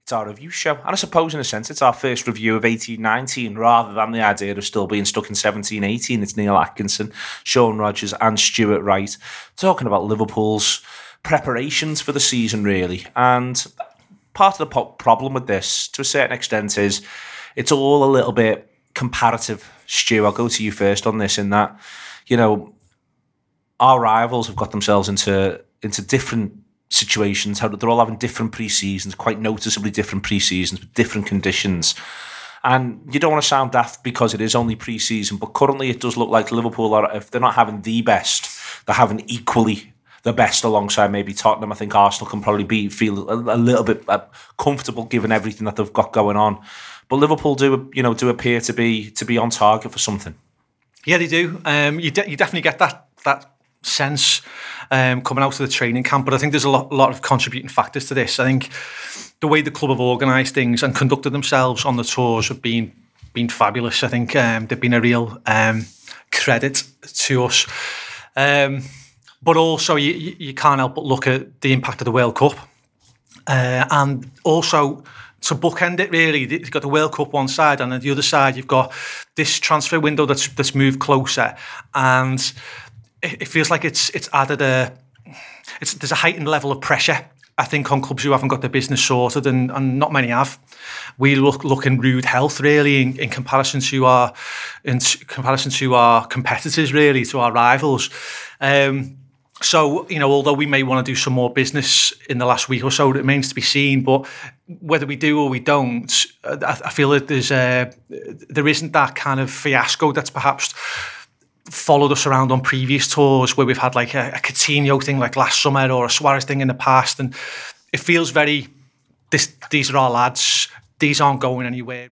It's our review show. And I suppose, in a sense, it's our first review of 18-19, rather than the idea of still being stuck in 17-18. It's Neil Atkinson, Sean Rogers and Stuart Wright talking about Liverpool's preparations for the season, really. And part of the problem with this, to a certain extent, is it's all a little bit comparative. Stu, I'll go to you first on this, in that, our rivals have got themselves into different situations, how they're all having different pre-seasons, quite noticeably different pre-seasons with different conditions. And you don't want to sound daft because it is only pre-season, but currently it does look like Liverpool are, if they're not having the best, they're having equally the best alongside maybe Tottenham. I think Arsenal can probably feel a little bit comfortable given everything that they've got going on. But Liverpool do appear to be on target for something. Yeah, they do. You definitely get that sense coming out of the training camp, but I think there's a lot of contributing factors to this. I think the way the club have organised things and conducted themselves on the tours have been fabulous. I think they've been a real credit to us. But also you can't help but look at the impact of the World Cup, and also to bookend it, really, you've got the World Cup one side, and on the other side you've got this transfer window that's moved closer, and it feels like it's added there's a heightened level of pressure, I think, on clubs who haven't got their business sorted, and not many have. We look in rude health, really, in comparison to our competitors, really, to our rivals. So, although we may want to do some more business in the last week or so, it remains to be seen. But whether we do or we don't, I feel that there isn't that kind of fiasco that's perhaps followed us around on previous tours, where we've had like a Coutinho thing like last summer, or a Suarez thing in the past, and it feels very, these are our lads, these aren't going anywhere.